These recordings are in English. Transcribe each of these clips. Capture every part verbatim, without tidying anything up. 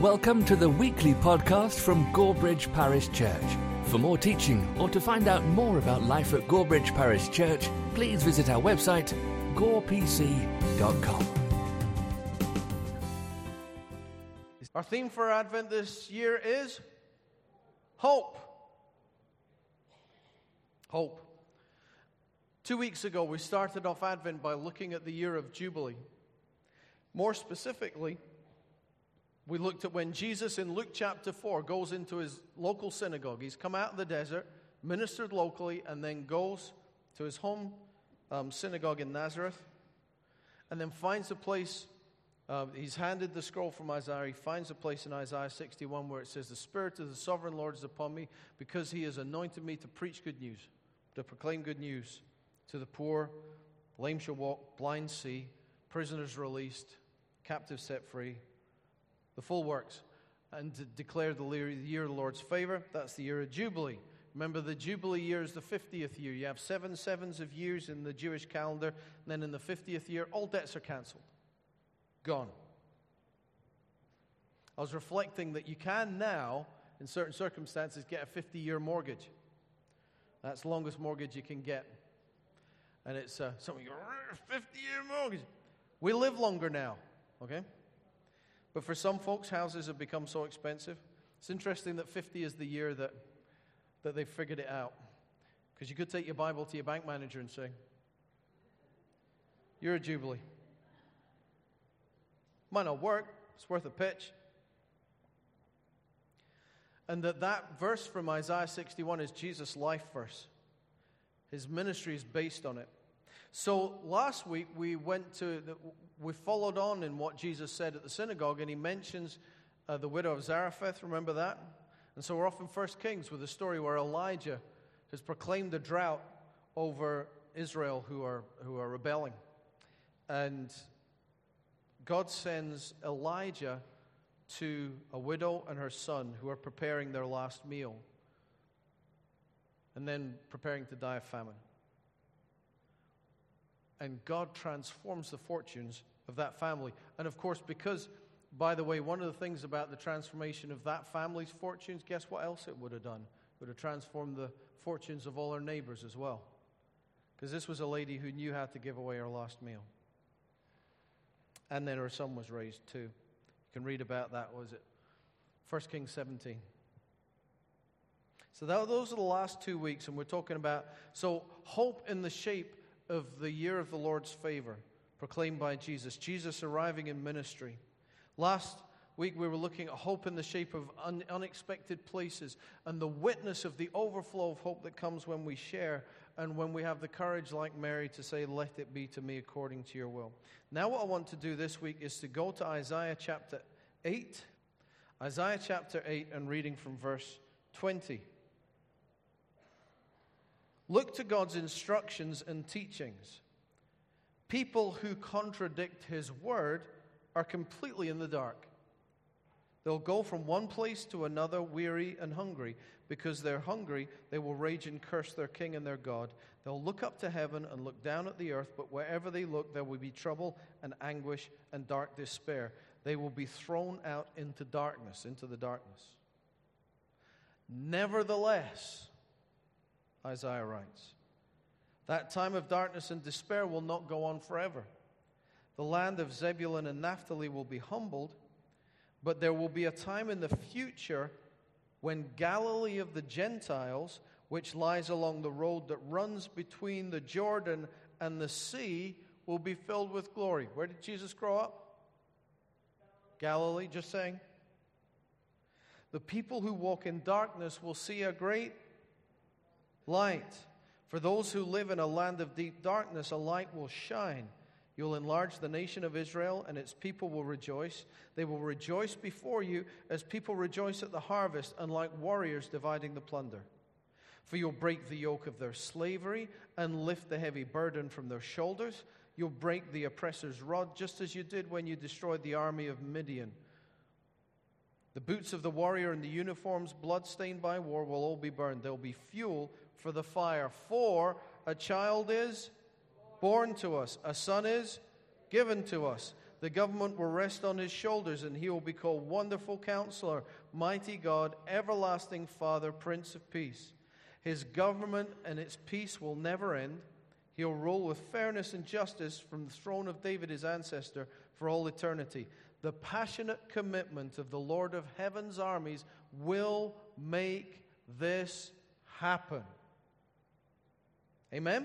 Welcome to the weekly podcast from Gorebridge Parish Church. For more teaching or to find out more about life at Gorebridge Parish Church, please visit our website, gore p c dot com. Our theme for Advent this year is hope. Hope. Two weeks ago, we started off Advent by looking at the year of Jubilee. More specifically, we looked at when Jesus in Luke chapter four goes into his local synagogue. He's come out of the desert, ministered locally, and then goes to his home um, synagogue in Nazareth, and then finds a place. Uh, he's handed the scroll from Isaiah. He finds a place in Isaiah sixty-one where it says, "The Spirit of the Sovereign Lord is upon me, because he has anointed me to preach good news, to proclaim good news to the poor. Lame shall walk, blind see, prisoners released, captives set free, the full works, and to declare the year of the Lord's favor." That's the year of Jubilee. Remember, the Jubilee year is the fiftieth year. You have seven sevens of years in the Jewish calendar, and then in the fiftieth year, all debts are canceled. Gone. I was reflecting that you can now, in certain circumstances, get a fifty-year mortgage. That's the longest mortgage you can get. And it's uh, something, fifty-year mortgage. We live longer now, okay? But for some folks, houses have become so expensive. It's interesting that fifty is the year that, that they've figured it out. Because you could take your Bible to your bank manager and say, "You're a Jubilee." Might not work. It's worth a pitch. And that that verse from Isaiah sixty-one is Jesus' life verse. His ministry is based on it. So last week we went to, the, we followed on in what Jesus said at the synagogue, and he mentions uh, the widow of Zarephath. Remember that? And so we're off in First Kings with a story where Elijah has proclaimed a drought over Israel who are who are rebelling, and God sends Elijah to a widow and her son who are preparing their last meal and then preparing to die of famine. And God transforms the fortunes of that family. And of course, because, by the way, one of the things about the transformation of that family's fortunes, guess what else it would have done? It would have transformed the fortunes of all her neighbors as well. Because this was a lady who knew how to give away her last meal. And then her son was raised too. You can read about that, was it? First Kings seventeen. So that, those are the last two weeks, and we're talking about, so hope in the shape of the year of the Lord's favor, proclaimed by Jesus. Jesus arriving in ministry. Last week we were looking at hope in the shape of un- unexpected places, and the witness of the overflow of hope that comes when we share, and when we have the courage like Mary to say, "Let it be to me according to your will." Now what I want to do this week is to go to Isaiah chapter eight. Isaiah chapter eight, and reading from verse twenty. Look to God's instructions and teachings. People who contradict his word are completely in the dark. They'll go from one place to another, weary and hungry. Because they're hungry, they will rage and curse their king and their God. They'll look up to heaven and look down at the earth, but wherever they look, there will be trouble and anguish and dark despair. They will be thrown out into darkness, into the darkness. Nevertheless, Isaiah writes, that time of darkness and despair will not go on forever. The land of Zebulun and Naphtali will be humbled, but there will be a time in the future when Galilee of the Gentiles, which lies along the road that runs between the Jordan and the sea, will be filled with glory. Where did Jesus grow up? Galilee, just saying. The people who walk in darkness will see a great light. For those who live in a land of deep darkness, a light will shine. You'll enlarge the nation of Israel, and its people will rejoice. They will rejoice before you as people rejoice at the harvest, and like warriors dividing the plunder. For you'll break the yoke of their slavery and lift the heavy burden from their shoulders. You'll break the oppressor's rod, just as you did when you destroyed the army of Midian. The boots of the warrior and the uniforms blood-stained by war will all be burned. There'll be fuel for the fire. For a child is born to us, a son is given to us. The government will rest on his shoulders, and he will be called Wonderful Counselor, Mighty God, Everlasting Father, Prince of Peace. His government and its peace will never end. He'll rule with fairness and justice from the throne of David, his ancestor, for all eternity. The passionate commitment of the Lord of heaven's armies will make this happen. Amen?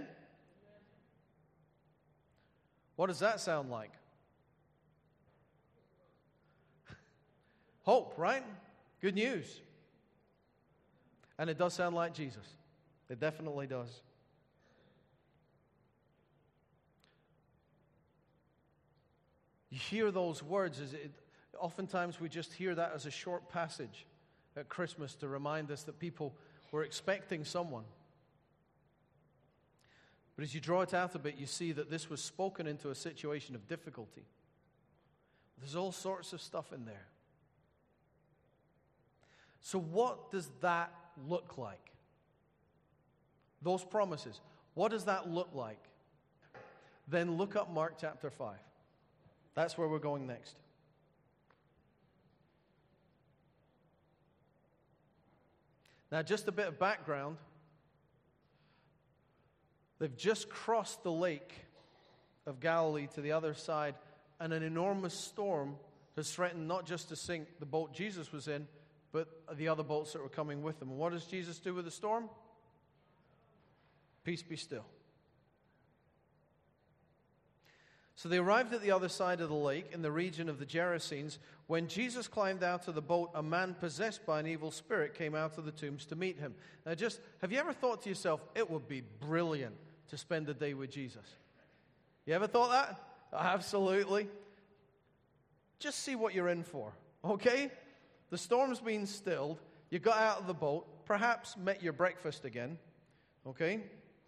What does that sound like? Hope, right? Good news. And it does sound like Jesus. It definitely does. You hear those words. As it, oftentimes we just hear that as a short passage at Christmas to remind us that people were expecting someone. But as you draw it out a bit, you see that this was spoken into a situation of difficulty. There's all sorts of stuff in there. So what does that look like? Those promises. What does that look like? Then look up Mark chapter five. That's where we're going next. Now, just a bit of background. They've just crossed the lake of Galilee to the other side, and an enormous storm has threatened not just to sink the boat Jesus was in, but the other boats that were coming with them. And what does Jesus do with the storm? Peace be still. So they arrived at the other side of the lake in the region of the Gerasenes. When Jesus climbed out of the boat, a man possessed by an evil spirit came out of the tombs to meet him. Now just, have you ever thought to yourself, it would be brilliant to spend a day with Jesus? You ever thought that? Absolutely. Just see what you're in for, okay? The storm's been stilled. You got out of the boat, perhaps met your breakfast again, okay?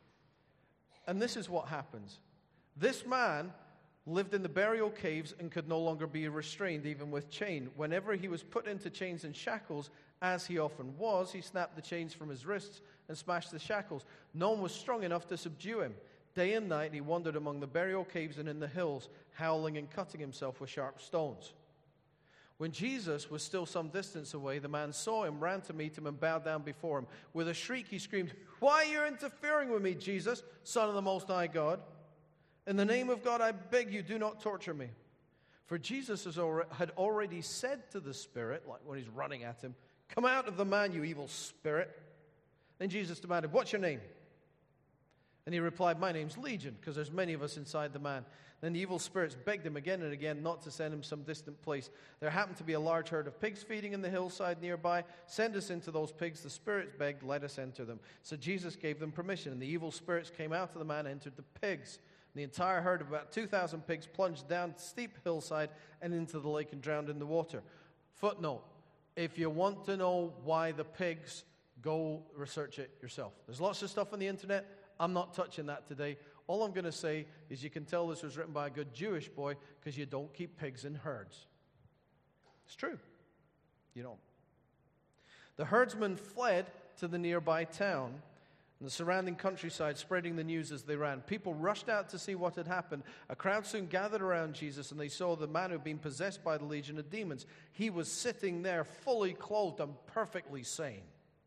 And this is what happens. This man lived in the burial caves and could no longer be restrained, even with chain. Whenever he was put into chains and shackles, as he often was, he snapped the chains from his wrists and smashed the shackles. No one was strong enough to subdue him. Day and night he wandered among the burial caves and in the hills, howling and cutting himself with sharp stones. When Jesus was still some distance away, the man saw him, ran to meet him, and bowed down before him. With a shriek he screamed, "Why are you interfering with me, Jesus, Son of the Most High God? In the name of God, I beg you, do not torture me." For Jesus had already said to the spirit, like when he's running at him, "Come out of the man, you evil spirit." Then Jesus demanded, "What's your name?" And he replied, "My name's Legion, because there's many of us inside the man." Then the evil spirits begged him again and again not to send him some distant place. There happened to be a large herd of pigs feeding in the hillside nearby. "Send us into those pigs," the spirits begged, "let us enter them." So Jesus gave them permission, and the evil spirits came out of the man and entered the pigs. The entire herd of about two thousand pigs plunged down the steep hillside and into the lake and drowned in the water. Footnote, if you want to know why the pigs, go research it yourself. There's lots of stuff on the internet. I'm not touching that today. All I'm going to say is you can tell this was written by a good Jewish boy because you don't keep pigs in herds. It's true. You don't. The herdsmen fled to the nearby town and the surrounding countryside, spreading the news as they ran. People rushed out to see what had happened. A crowd soon gathered around Jesus, and they saw the man who had been possessed by the legion of demons. He was sitting there fully clothed and perfectly sane.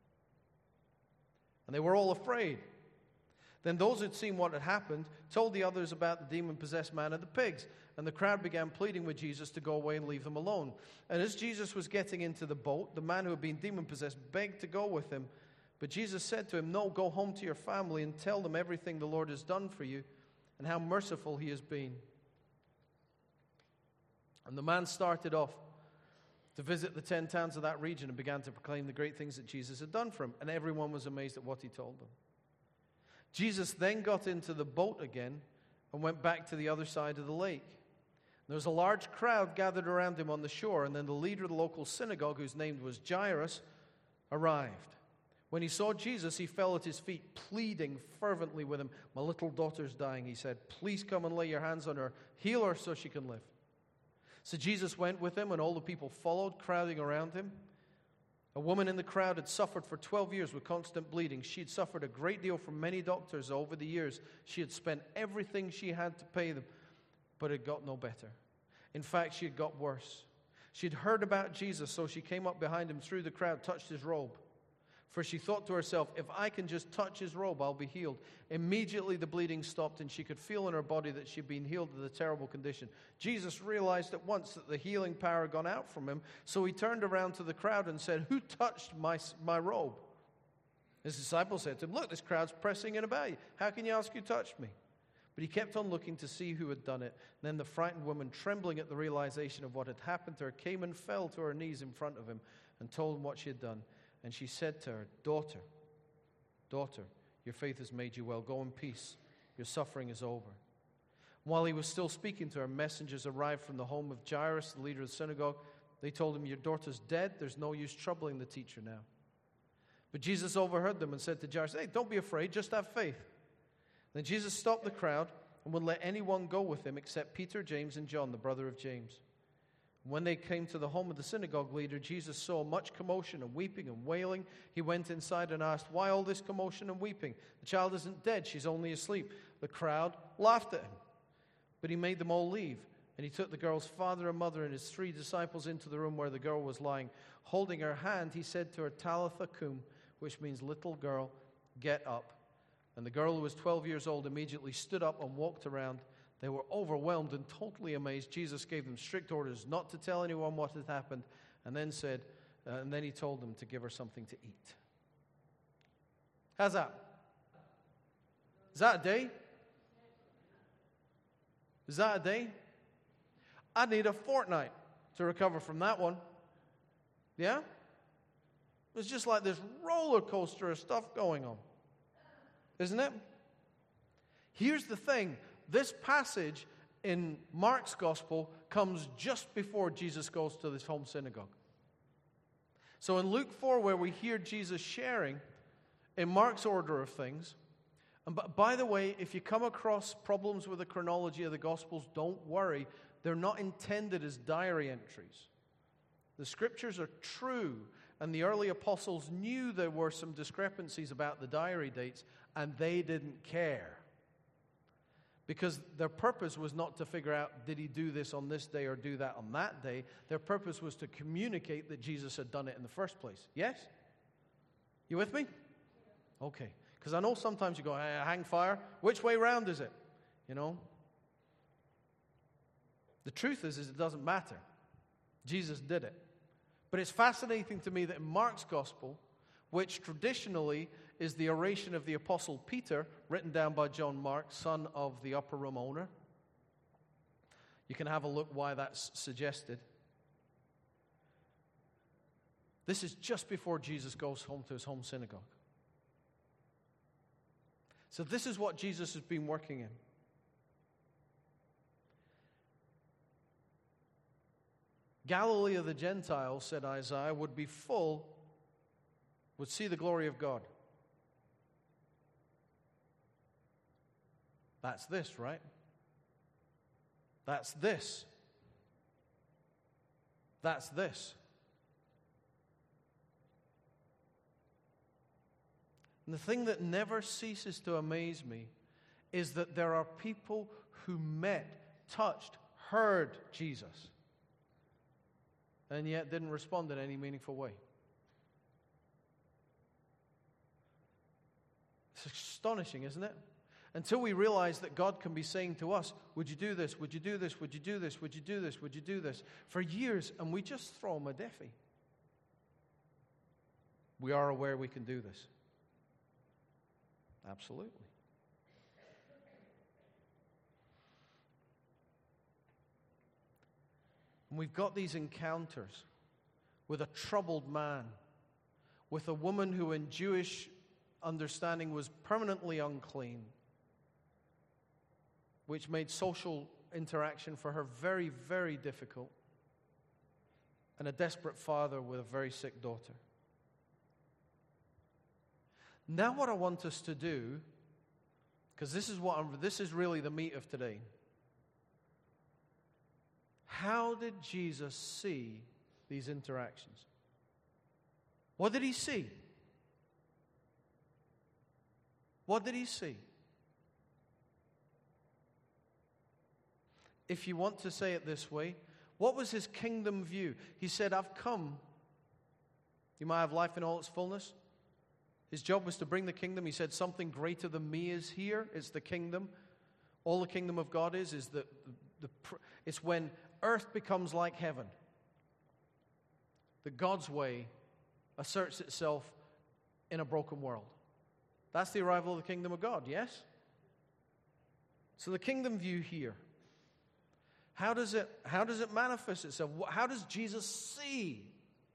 And they were all afraid. Then those who'd seen what had happened told the others about the demon-possessed man and the pigs. And the crowd began pleading with Jesus to go away and leave them alone. And as Jesus was getting into the boat, the man who had been demon-possessed begged to go with him. But Jesus said to him, "No, go home to your family and tell them everything the Lord has done for you and how merciful he has been." And the man started off to visit the ten towns of that region and began to proclaim the great things that Jesus had done for him. And everyone was amazed at what he told them. Jesus then got into the boat again and went back to the other side of the lake. There was a large crowd gathered around him on the shore, and then the leader of the local synagogue, whose name was Jairus, arrived. When he saw Jesus, he fell at his feet, pleading fervently with him. "My little daughter's dying," he said. "Please come and lay your hands on her. Heal her so she can live." So Jesus went with him, and all the people followed, crowding around him. A woman in the crowd had suffered for twelve years with constant bleeding. She had suffered a great deal from many doctors over the years. She had spent everything she had to pay them, but it got no better. In fact, she had got worse. She'd heard about Jesus, so she came up behind him through the crowd, touched his robe. For she thought to herself, if I can just touch his robe, I'll be healed. Immediately the bleeding stopped, and she could feel in her body that she'd been healed of the terrible condition. Jesus realized at once that the healing power had gone out from him, so he turned around to the crowd and said, who touched my, my robe? His disciples said to him, look, this crowd's pressing in about you. How can you ask who touched me? But he kept on looking to see who had done it. And then the frightened woman, trembling at the realization of what had happened to her, came and fell to her knees in front of him and told him what she had done. And she said to her, daughter, daughter, your faith has made you well. Go in peace. Your suffering is over. While he was still speaking to her, messengers arrived from the home of Jairus, the leader of the synagogue. They told him, your daughter's dead. There's no use troubling the teacher now. But Jesus overheard them and said to Jairus, hey, don't be afraid, just have faith. Then Jesus stopped the crowd and wouldn't let anyone go with him except Peter, James, and John, the brother of James. When they came to the home of the synagogue leader, Jesus saw much commotion and weeping and wailing. He went inside and asked, why all this commotion and weeping? The child isn't dead, she's only asleep. The crowd laughed at him, but he made them all leave. And he took the girl's father and mother and his three disciples into the room where the girl was lying. Holding her hand, he said to her, Talitha cum, which means little girl, get up. And the girl, who was twelve years old, immediately stood up and walked around. They were overwhelmed and totally amazed. Jesus gave them strict orders not to tell anyone what had happened, and then said, uh, and then he told them to give her something to eat. How's that? Is that a day? Is that a day? I'd need a fortnight to recover from that one. Yeah? It's just like this roller coaster of stuff going on. Isn't it? Here's the thing. This passage in Mark's gospel comes just before Jesus goes to this home synagogue. So in Luke four, where we hear Jesus sharing, in Mark's order of things, and by the way, if you come across problems with the chronology of the gospels, don't worry. They're not intended as diary entries. The scriptures are true, and the early apostles knew there were some discrepancies about the diary dates, and they didn't care. Because their purpose was not to figure out, did he do this on this day or do that on that day? Their purpose was to communicate that Jesus had done it in the first place. Yes? You with me? Okay. Because I know sometimes you go, hey, hang fire. Which way round is it? You know? The truth is, is it doesn't matter. Jesus did it. But it's fascinating to me that in Mark's gospel, which traditionally is the oration of the Apostle Peter, written down by John Mark, son of the upper room owner. You can have a look why that's suggested. This is just before Jesus goes home to his home synagogue. So this is what Jesus has been working in. Galilee of the Gentiles, said Isaiah, would be full, would see the glory of God. That's this, right? That's this. That's this. And the thing that never ceases to amaze me is that there are people who met, touched, heard Jesus, and yet didn't respond in any meaningful way. It's astonishing, isn't it? Until we realize that God can be saying to us, would you do this? Would you do this? Would you do this? Would you do this? Would you do this? For years, and we just throw him a deafie. We are aware we can do this. Absolutely. And we've got these encounters with a troubled man, with a woman who in Jewish understanding was permanently unclean, which made social interaction for her very, very difficult, and a desperate father with a very sick daughter. Now what I want us to do, because this is what I'm, this is really the meat of today. How did Jesus see these interactions? What did he see? What did he see? if you want to say it this way, what was his kingdom view? He said, I've come. You might have life in all its fullness. His job was to bring the kingdom. He said, something greater than me is here. It's the kingdom. All the kingdom of God is, is the, the, the it's when earth becomes like heaven. That God's way asserts itself in a broken world. That's the arrival of the kingdom of God, yes? So the kingdom view here. How does it, how does it manifest itself? How does Jesus see?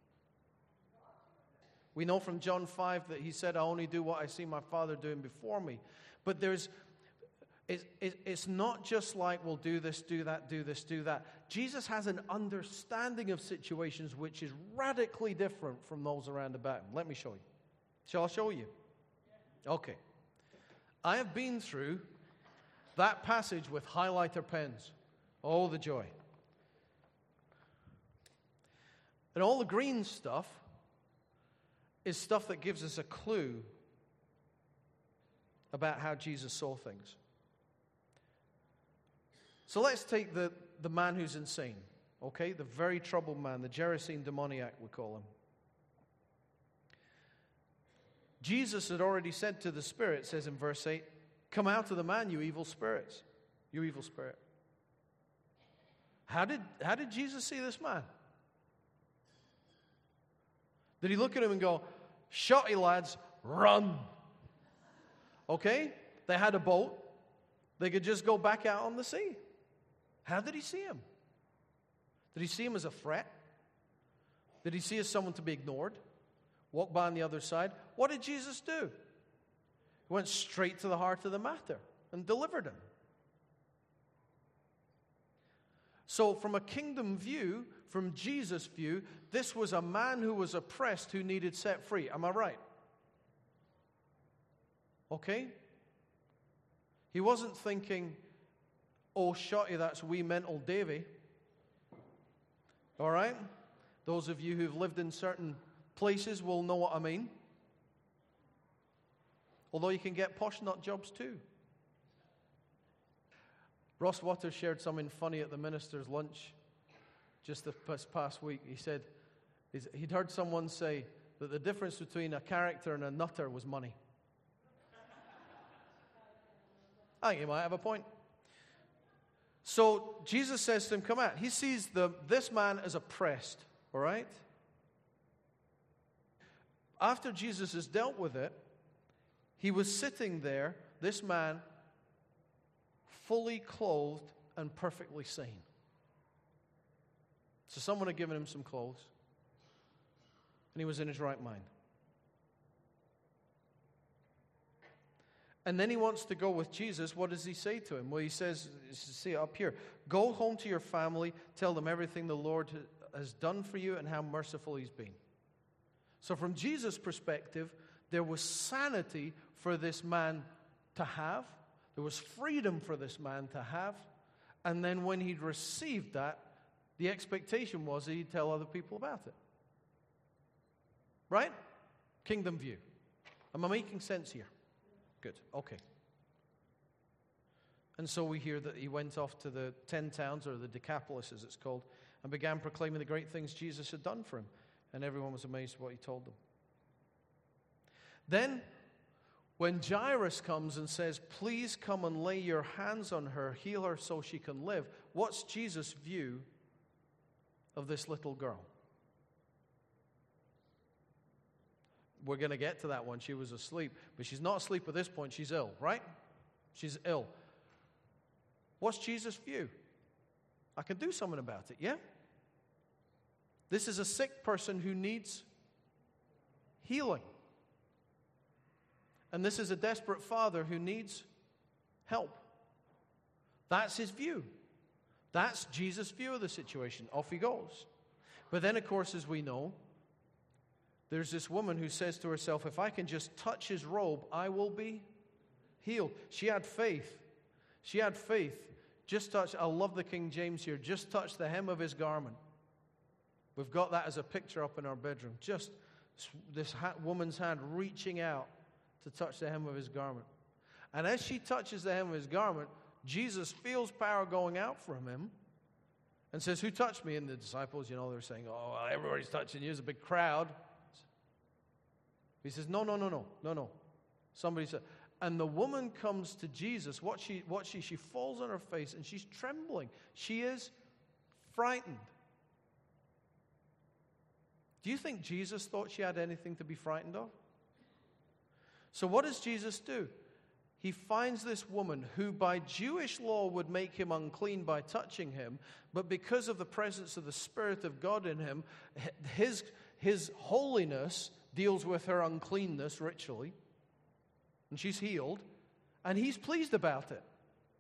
We know from John five that he said, I only do what I see my Father doing before me. But there's, it, it, it's not just like, well, do this, do that, do this, do that. Jesus has an understanding of situations which is radically different from those around about him. Let me show you. Shall I show you? Okay. I have been through that passage with highlighter pens. Oh, the joy. And all the green stuff is stuff that gives us a clue about how Jesus saw things. So let's take the, the man who's insane, okay? The very troubled man, the Gerasene demoniac, we call him. Jesus had already said to the spirit, it says in verse eight, come out of the man, you evil spirits, you evil spirit. How did, how did Jesus see this man? Did he look at him and go, shotty lads, run? Okay? They had a boat. They could just go back out on the sea. How did he see him? Did he see him as a threat? Did he see as someone to be ignored? Walk by on the other side? What did Jesus do? He went straight to the heart of the matter and delivered him. So from a kingdom view, from Jesus' view, this was a man who was oppressed who needed set free. Am I right? Okay? He wasn't thinking, oh, shotty, that's wee mental Davy. All right? Those of you who've lived in certain places will know what I mean. Although you can get posh nut jobs too. Ross Waters shared something funny at the minister's lunch just this past week. He said he'd heard someone say that the difference between a character and a nutter was money. I think he might have a point. So Jesus says to him, come out. He sees the, this man as oppressed, all right? After Jesus has dealt with it, he was sitting there, this man, fully clothed and perfectly sane. So someone had given him some clothes, and he was in his right mind. And then he wants to go with Jesus. What does he say to him? Well, he says, see up here, go home to your family, tell them everything the Lord has done for you and how merciful he's been. So from Jesus' perspective, there was sanity for this man to have. There was freedom for this man to have. And then when he'd received that, the expectation was that he'd tell other people about it. Right? Kingdom view. Am I making sense here? Good. Okay. And so we hear that he went off to the ten towns, or the Decapolis as it's called, and began proclaiming the great things Jesus had done for him. And everyone was amazed at what he told them. Then, when Jairus comes and says, please come and lay your hands on her, heal her so she can live, what's Jesus' view of this little girl? We're going to get to that one. She was asleep. But she's not asleep at this point. She's ill, right? She's ill. What's Jesus' view? I can do something about it, yeah? This is a sick person who needs healing. And this is a desperate father who needs help. That's his view. That's Jesus' view of the situation. Off he goes. But then, of course, as we know, there's this woman who says to herself, if I can just touch his robe, I will be healed. She had faith. She had faith. Just touch, I love the King James here, just touch the hem of his garment. We've got that as a picture up in our bedroom. Just this ha- woman's hand reaching out to touch the hem of his garment. And as she touches the hem of his garment, Jesus feels power going out from him and says, who touched me? And the disciples, you know, they're saying, oh, everybody's touching you. There's a big crowd. He says, no, no, no, no, no, no. Somebody said, and the woman comes to Jesus. What she, what she, she falls on her face and she's trembling. She is frightened. Do you think Jesus thought she had anything to be frightened of? So what does Jesus do? He finds this woman who by Jewish law would make him unclean by touching him, but because of the presence of the Spirit of God in him, his, his holiness deals with her uncleanness ritually, and she's healed, and he's pleased about it.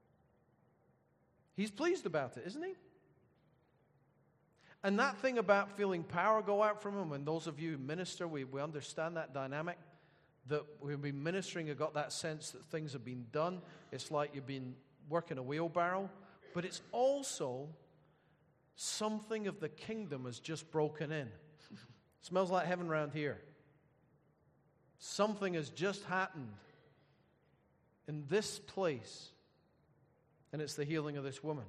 He's pleased about it, isn't he? And that thing about feeling power go out from him, and those of you who minister, we, we understand that dynamic. That we've been ministering have got that sense that things have been done. It's like you've been working a wheelbarrow. But it's also something of the kingdom has just broken in. Smells like heaven around here. Something has just happened in this place. And it's the healing of this woman.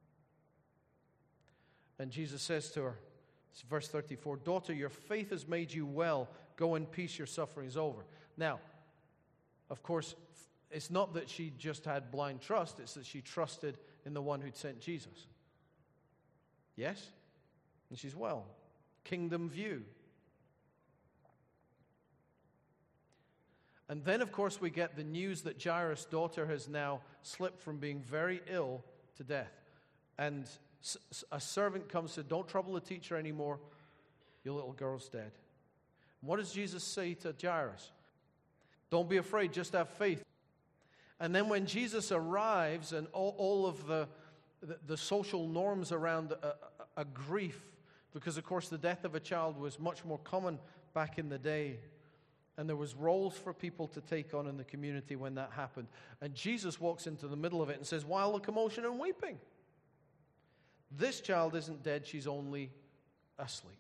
And Jesus says to her, it's verse thirty-four, daughter, your faith has made you well. Go in peace, your suffering is over. Now, of course, it's not that she just had blind trust. It's that she trusted in the one who'd sent Jesus. Yes? And she's well. Kingdom view. And then, of course, we get the news that Jairus' daughter has now slipped from being very ill to death. And a servant comes and says, don't trouble the teacher anymore. Your little girl's dead. What does Jesus say to Jairus? Don't be afraid, just have faith. And then when Jesus arrives and all, all of the, the, the social norms around a, a, a grief, because of course the death of a child was much more common back in the day, and there was roles for people to take on in the community when that happened. And Jesus walks into the middle of it and says, why all the commotion and weeping? This child isn't dead, she's only asleep.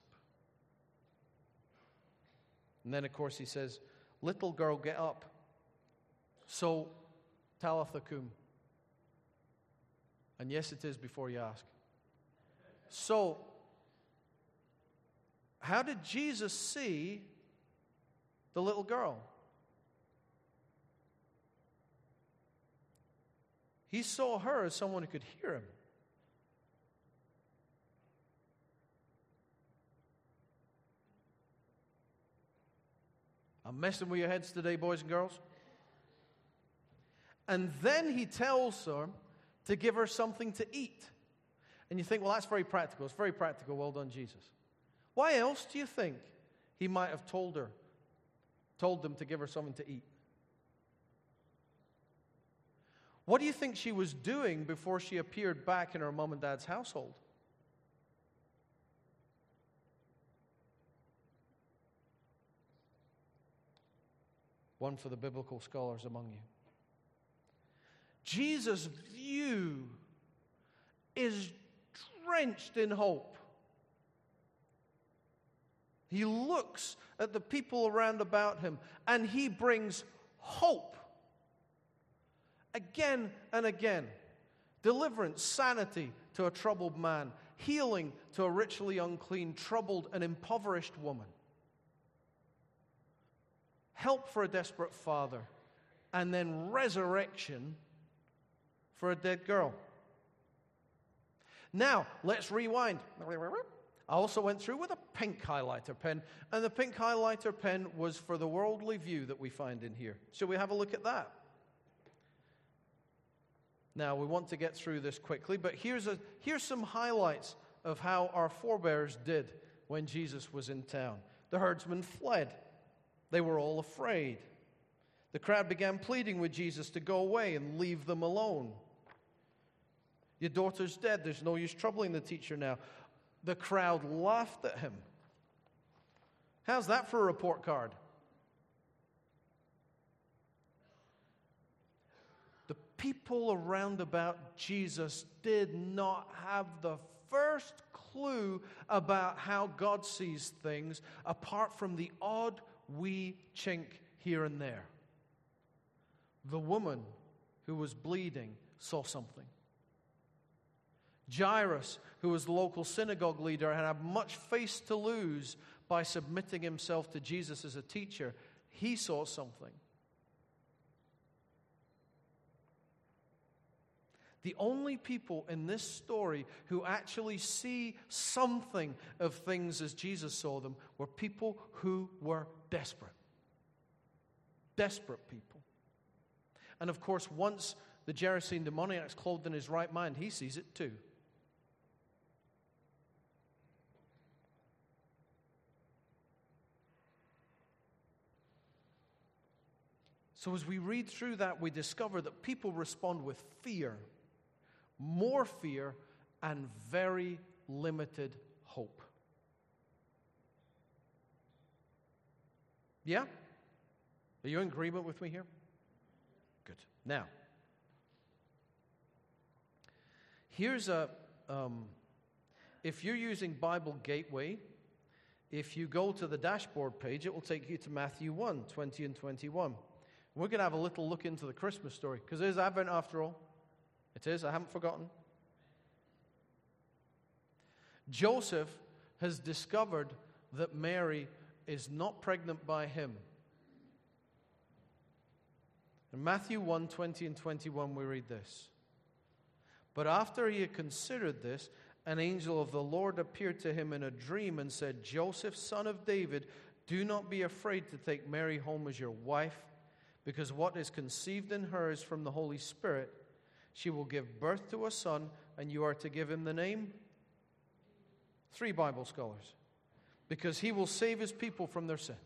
And then, of course, he says, little girl, get up. So, Talitha cum. And yes, it is before you ask. So, how did Jesus see the little girl? He saw her as someone who could hear him. I'm messing with your heads today, boys and girls. And then he tells her to give her something to eat. And you think, well, that's very practical. It's very practical. Well done, Jesus. Why else do you think he might have told her, told them to give her something to eat? What do you think she was doing before she appeared back in her mom and dad's household? One for the biblical scholars among you. Jesus' view is drenched in hope. He looks at the people around about him and he brings hope. Again and again. Deliverance, sanity to a troubled man. Healing to a ritually unclean, troubled and impoverished woman. Help for a desperate father, and then resurrection for a dead girl. Now, let's rewind. I also went through with a pink highlighter pen, and the pink highlighter pen was for the worldly view that we find in here. Shall we have a look at that? Now, we want to get through this quickly, but here's, a, here's some highlights of how our forebears did when Jesus was in town. The herdsmen fled. They were all afraid. The crowd began pleading with Jesus to go away and leave them alone. Your daughter's dead. There's no use troubling the teacher now. The crowd laughed at him. How's that for a report card? The people around about Jesus did not have the first clue about how God sees things apart from the odd wee chink here and there. The woman who was bleeding saw something. Jairus, who was the local synagogue leader and had much face to lose by submitting himself to Jesus as a teacher, he saw something. The only people in this story who actually see something of things as Jesus saw them were people who were desperate. Desperate people. And of course, once the Gerasene demoniac is clothed in his right mind, he sees it too. So as we read through that, we discover that people respond with fear, more fear, and very limited hope. Yeah? Are you in agreement with me here? Good. Now, here's a, um, if you're using Bible Gateway, if you go to the dashboard page, it will take you to Matthew one, twenty and twenty-one. We're going to have a little look into the Christmas story, because it is Advent after all. It is, I haven't forgotten. Joseph has discovered that Mary is not pregnant by him. In Matthew one, twenty and twenty-one, we read this. But after he had considered this, an angel of the Lord appeared to him in a dream and said, Joseph, son of David, do not be afraid to take Mary home as your wife, because what is conceived in her is from the Holy Spirit. She will give birth to a son, and you are to give him the name? Three Bible scholars. Because he will save his people from their sins.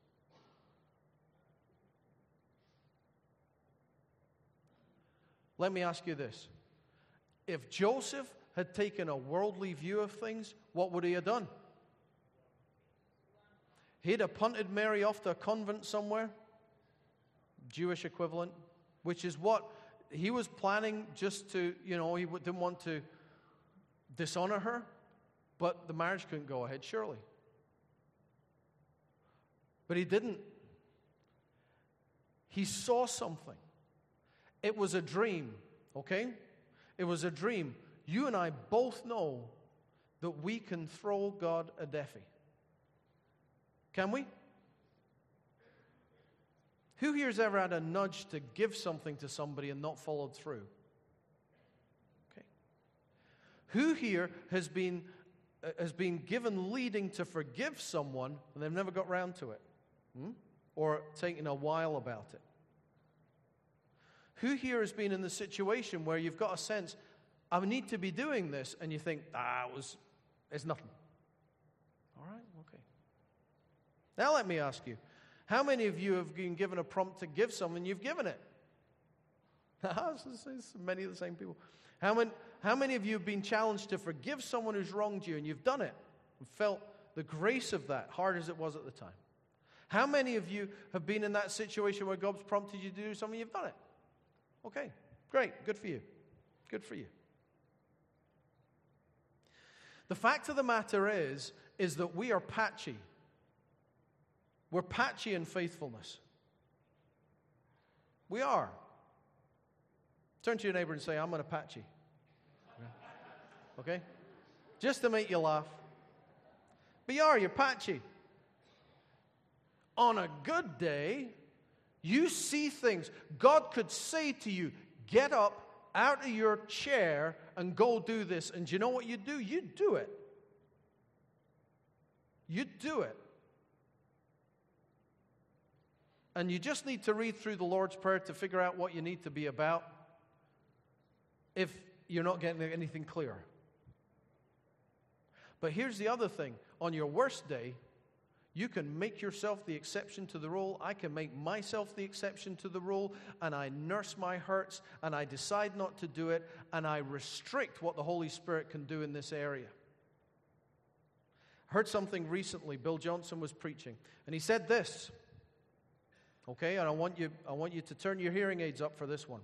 Let me ask you this. If Joseph had taken a worldly view of things, what would he have done? He'd have punted Mary off to a convent somewhere, Jewish equivalent, which is what he was planning, just to, you know, he didn't want to dishonor her, but the marriage couldn't go ahead, surely. But he didn't. He saw something. It was a dream, okay? It was a dream. You and I both know that we can throw God a deafie. Can we? Who here has ever had a nudge to give something to somebody and not followed through? Okay. Who here has been uh, has been given leading to forgive someone and they've never got round to it? Hmm? Or taken a while about it? Who here has been in the situation where you've got a sense, I need to be doing this, and you think, ah, it was, it's nothing. All right, okay. Now let me ask you, how many of you have been given a prompt to give something, you've given it? It's many of the same people. How many, how many of you have been challenged to forgive someone who's wronged you, and you've done it, and felt the grace of that, hard as it was at the time? How many of you have been in that situation where God's prompted you to do something, you've done it? Okay, great, good for you. Good for you. The fact of the matter is, is that we are patchy. We're patchy in faithfulness. We are. Turn to your neighbor and say, I'm going to patchy. Okay? Just to make you laugh. But you are, you're patchy. On a good day, you see things. God could say to you, get up out of your chair and go do this. And do you know what you do? You do it. You do it. And you just need to read through the Lord's Prayer to figure out what you need to be about if you're not getting anything clear. But here's the other thing. On your worst day, you can make yourself the exception to the rule. I can make myself the exception to the rule, and I nurse my hurts, and I decide not to do it, and I restrict what the Holy Spirit can do in this area. I heard something recently. Bill Johnson was preaching, and he said this. Okay, and I want you, I want you to turn your hearing aids up for this one.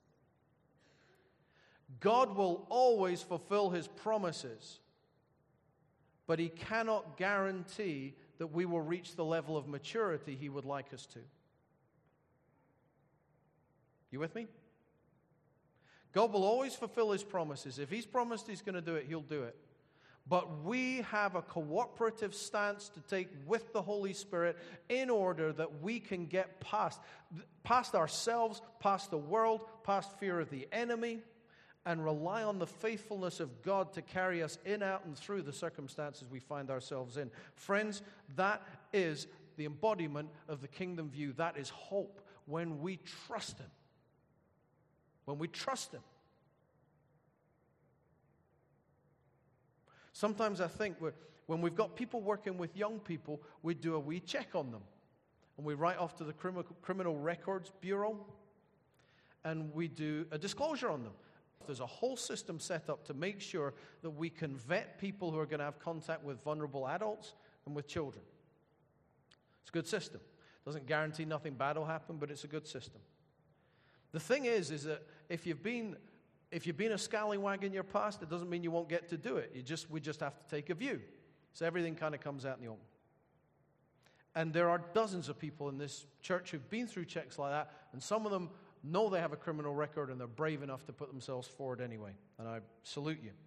God will always fulfill His promises, but He cannot guarantee that we will reach the level of maturity He would like us to. You with me? God will always fulfill His promises. If He's promised He's going to do it, He'll do it. But we have a cooperative stance to take with the Holy Spirit in order that we can get past, past ourselves, past the world, past fear of the enemy, and rely on the faithfulness of God to carry us in, out, and through the circumstances we find ourselves in. Friends, that is the embodiment of the kingdom view. That is hope when we trust Him. When we trust Him. Sometimes I think we're, when we've got people working with young people, we do a wee check on them. And we write off to the Crim- Criminal Records Bureau, and we do a disclosure on them. There's a whole system set up to make sure that we can vet people who are going to have contact with vulnerable adults and with children. It's a good system. Doesn't guarantee nothing bad will happen, but it's a good system. The thing is, is that if you've been if you've been a scallywag in your past, it doesn't mean you won't get to do it. You just we just have to take a view. So everything kind of comes out in the open. And there are dozens of people in this church who've been through checks like that, and some of them know they have a criminal record, and they're brave enough to put themselves forward anyway. And I salute you.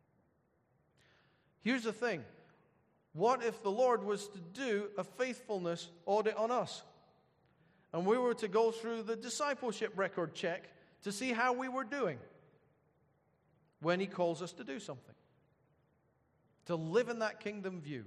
Here's the thing. What if the Lord was to do a faithfulness audit on us? And we were to go through the discipleship record check to see how we were doing when He calls us to do something. To live in that kingdom view.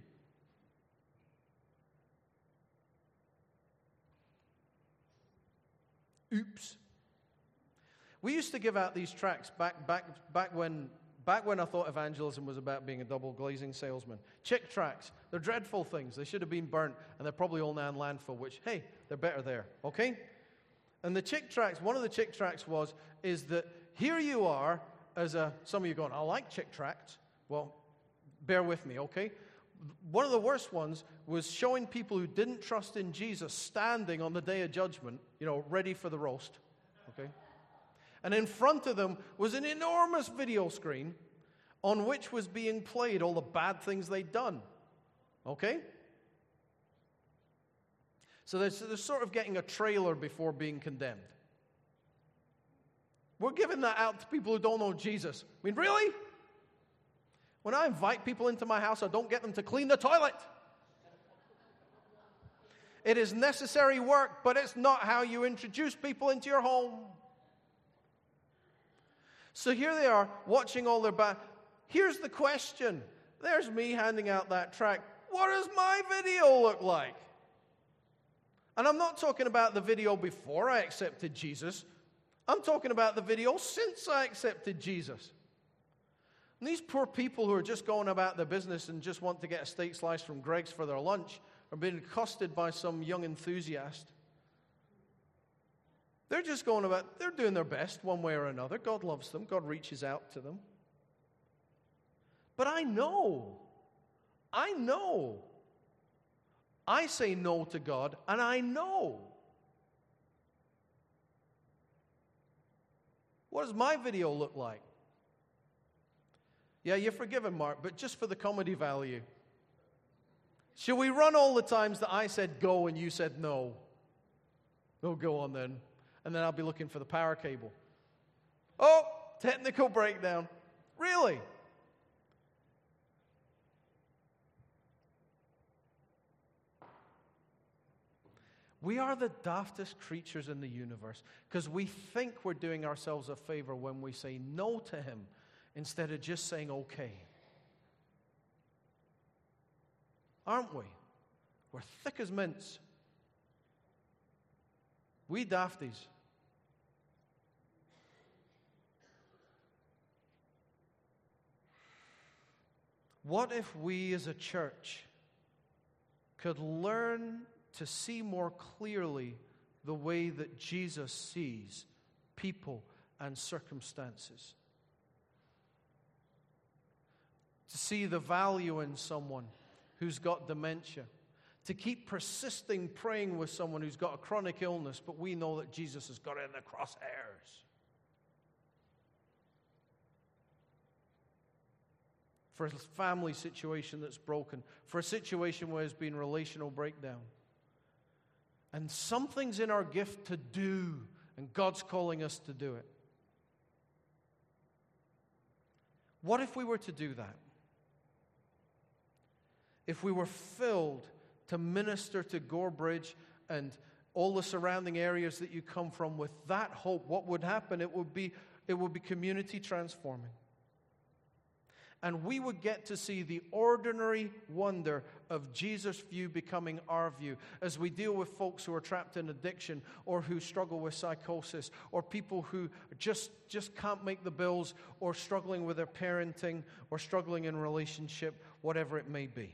Oops. We used to give out these tracts back back back when back when I thought evangelism was about being a double glazing salesman. Chick tracts. They're dreadful things. They should have been burnt, and they're probably all now in landfill, which, hey, they're better there. Okay? And the chick tracts, one of the chick tracts was, is that here you are as a, some of you going, I like chick tracts. Well, bear with me, okay? One of the worst ones was showing people who didn't trust in Jesus standing on the day of judgment, you know, ready for the roast, okay? And in front of them was an enormous video screen on which was being played all the bad things they'd done, okay? So they're, they're sort of getting a trailer before being condemned. We're giving that out to people who don't know Jesus. I mean, really? When I invite people into my house, I don't get them to clean the toilet. It is necessary work, but it's not how you introduce people into your home. So here they are, watching all their bad. Here's the question. There's me handing out that tract. What does my video look like? And I'm not talking about the video before I accepted Jesus. I'm talking about the video since I accepted Jesus. And these poor people who are just going about their business and just want to get a steak slice from Greg's for their lunch are being accosted by some young enthusiast. They're just going about, they're doing their best one way or another. God loves them. God reaches out to them. But I know, I know, I say no to God, and I know. What does my video look like? Yeah, you're forgiven, Mark, but just for the comedy value. Should we run all the times that I said go and you said no? Oh, go on then. And then I'll be looking for the power cable. Oh, technical breakdown. Really? We are the daftest creatures in the universe because we think we're doing ourselves a favor when we say no to Him instead of just saying okay. Aren't we? We're thick as mints. We dafties. What if we as a church could learn to see more clearly the way that Jesus sees people and circumstances? To see the value in someone who's got dementia. To keep persisting praying with someone who's got a chronic illness, but we know that Jesus has got it in the crosshairs. For a family situation that's broken. For a situation where there's been relational breakdown. And something's in our gift to do, and God's calling us to do it. What if we were to do that? If we were filled to minister to Gorebridge and all the surrounding areas that you come from with that hope, what would happen? It would be, it would be community transforming. And we would get to see the ordinary wonder of Jesus' view becoming our view as we deal with folks who are trapped in addiction or who struggle with psychosis or people who just, just can't make the bills or struggling with their parenting or struggling in relationship, whatever it may be.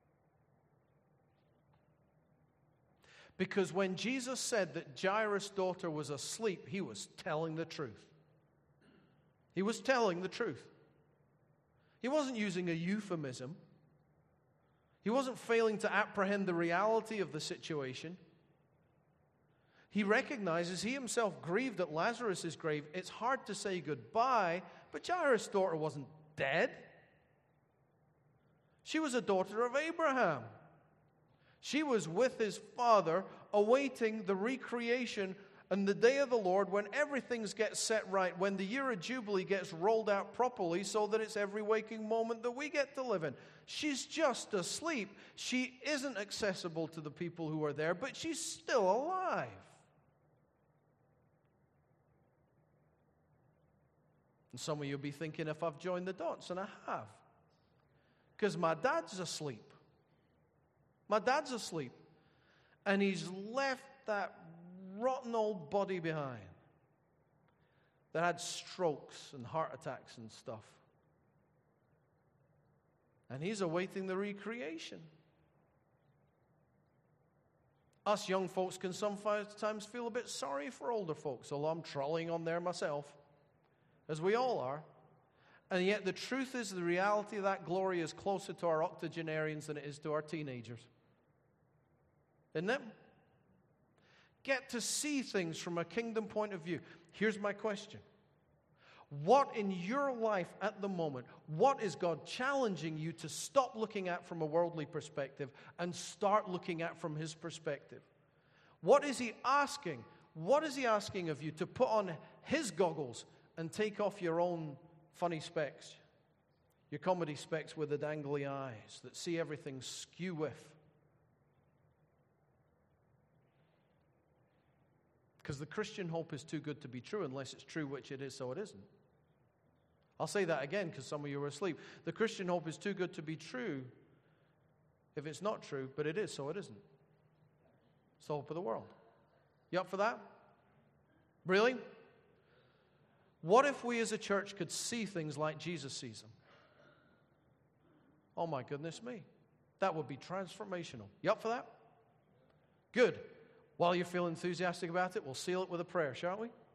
Because when Jesus said that Jairus' daughter was asleep, he was telling the truth. He was telling the truth. He wasn't using a euphemism. He wasn't failing to apprehend the reality of the situation. He recognizes he himself grieved at Lazarus' grave. It's hard to say goodbye, but Jairus' daughter wasn't dead. She was a daughter of Abraham. She was with his father, awaiting the recreation and the day of the Lord when everything gets set right, when the year of Jubilee gets rolled out properly so that it's every waking moment that we get to live in. She's just asleep. She isn't accessible to the people who are there, but she's still alive. And some of you will be thinking, if I've joined the dots, and I have. Because my dad's asleep. My dad's asleep. And he's left that rotten old body behind that had strokes and heart attacks and stuff. And he's awaiting the recreation. Us young folks can sometimes feel a bit sorry for older folks, although I'm trolling on there myself, as we all are. And yet the truth is, the reality of that glory is closer to our octogenarians than it is to our teenagers. Isn't it? Get to see things from a kingdom point of view. Here's my question. What in your life at the moment, what is God challenging you to stop looking at from a worldly perspective and start looking at from His perspective? What is He asking? What is He asking of you to put on His goggles and take off your own funny specs, your comedy specs with the dangly eyes that see everything skew with? Because the Christian hope is too good to be true unless it's true, which it is, so it isn't. I'll say that again because some of you are asleep. The Christian hope is too good to be true if it's not true, but it is, so it isn't. It's the hope of the world. You up for that? Really? What if we as a church could see things like Jesus sees them? Oh my goodness me. That would be transformational. You up for that? Good. While you feel enthusiastic about it, we'll seal it with a prayer, shall we?